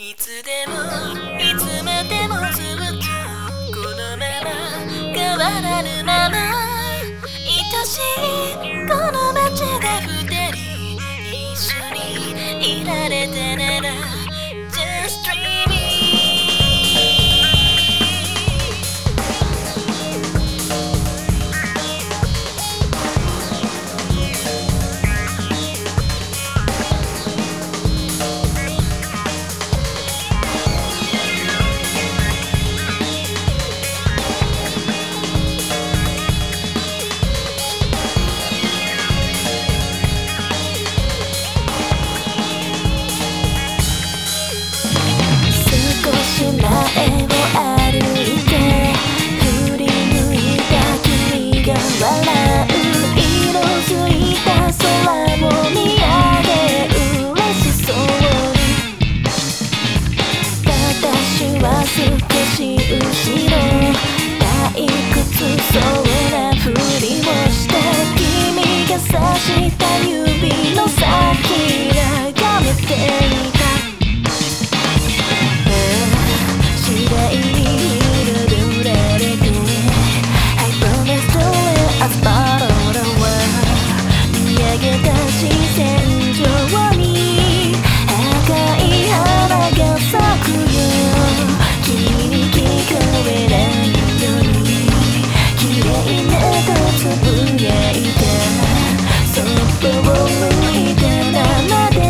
いつでもいつまでもずっとこのまま変わらぬまま愛しいこの街で二人一緒にいられたなら Just dreaming少し後ろ退屈そうなふりをして君が差した指の先眺めていた次第に彩られて I promise to live as part of the world 見上げた視線上に赤い花が咲くよ君に聞こえないように綺麗なとつぶやいたそっと向いたままで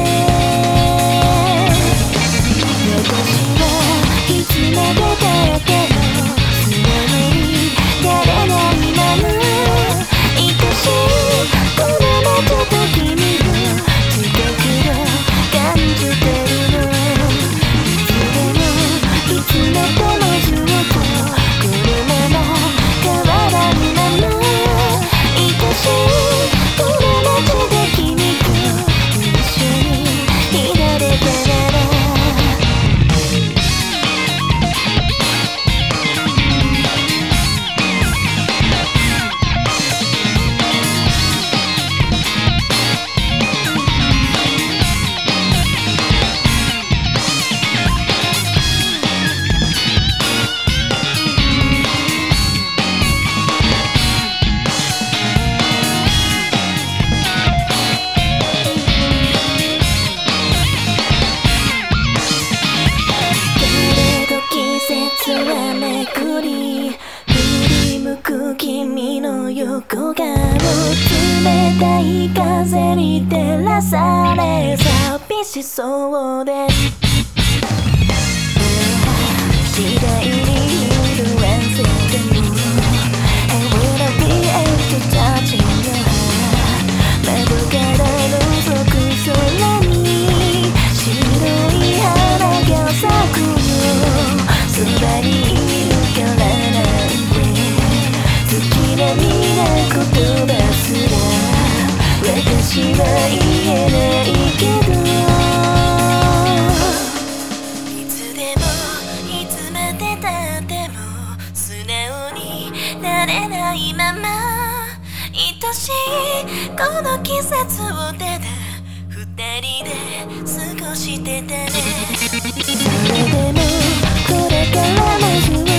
私はいつまでたっても素直になれないまま愛しいこの街と君の近くを感じてるのいつまでもずっとこのまま変わらぬまま愛しいこの街で君と一緒にいられたなら君の横顔冷たい風に照らされ寂しそうです次第に色あせても I wanna be able to touch your heart 窓から覗く空に白い花が咲くよそばにいるからなんて好きな皆言葉すら私は言えないけどいつでもいつまでたっても素直になれないまま愛しいこの季節をただ二人で過ごしてたねそれでもこれからもずっと